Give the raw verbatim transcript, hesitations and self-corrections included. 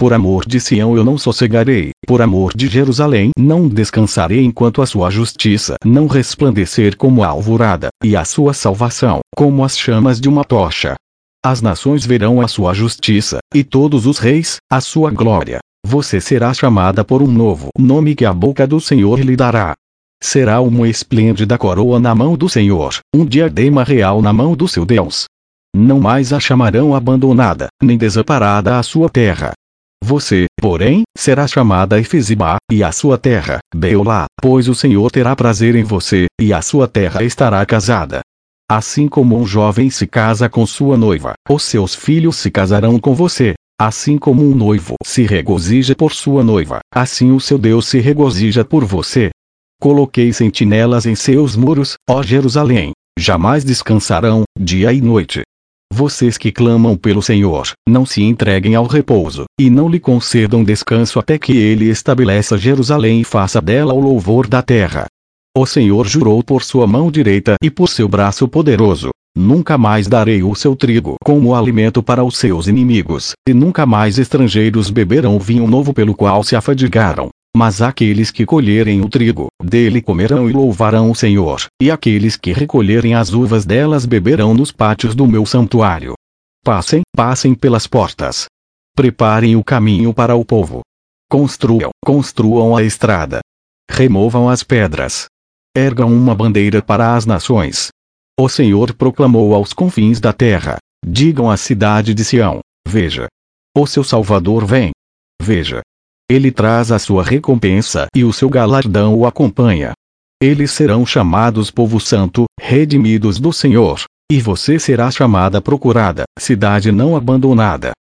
Por amor de Sião eu não sossegarei, por amor de Jerusalém não descansarei enquanto a sua justiça não resplandecer como a alvorada, e a sua salvação, como as chamas de uma tocha. As nações verão a sua justiça, e todos os reis, a sua glória. Você será chamada por um novo nome que a boca do Senhor lhe dará. Será uma esplêndida coroa na mão do Senhor, um diadema real na mão do seu Deus. Não mais a chamarão abandonada, nem desamparada a sua terra. Você, porém, será chamada Efesibá, e a sua terra, Beolá, pois o Senhor terá prazer em você, e a sua terra estará casada. Assim como um jovem se casa com sua noiva, os seus filhos se casarão com você. Assim como um noivo se regozija por sua noiva, assim o seu Deus se regozija por você. Coloquei sentinelas em seus muros, ó Jerusalém. Jamais descansarão, dia e noite. Vocês que clamam pelo Senhor, não se entreguem ao repouso, e não lhe concedam descanso até que ele estabeleça Jerusalém e faça dela o louvor da terra. O Senhor jurou por sua mão direita e por seu braço poderoso: nunca mais darei o seu trigo como alimento para os seus inimigos, e nunca mais estrangeiros beberão o vinho novo pelo qual se afadigaram. Mas aqueles que colherem o trigo, dele comerão e louvarão o Senhor, e aqueles que recolherem as uvas delas beberão nos pátios do meu santuário. Passem, passem pelas portas. Preparem o caminho para o povo. Construam, construam a estrada. Removam as pedras. Ergam uma bandeira para as nações. O Senhor proclamou aos confins da terra. Digam à cidade de Sião: veja, o seu Salvador vem. Veja, ele traz a sua recompensa e o seu galardão o acompanha. Eles serão chamados povo santo, redimidos do Senhor. E você será chamada procurada, cidade não abandonada.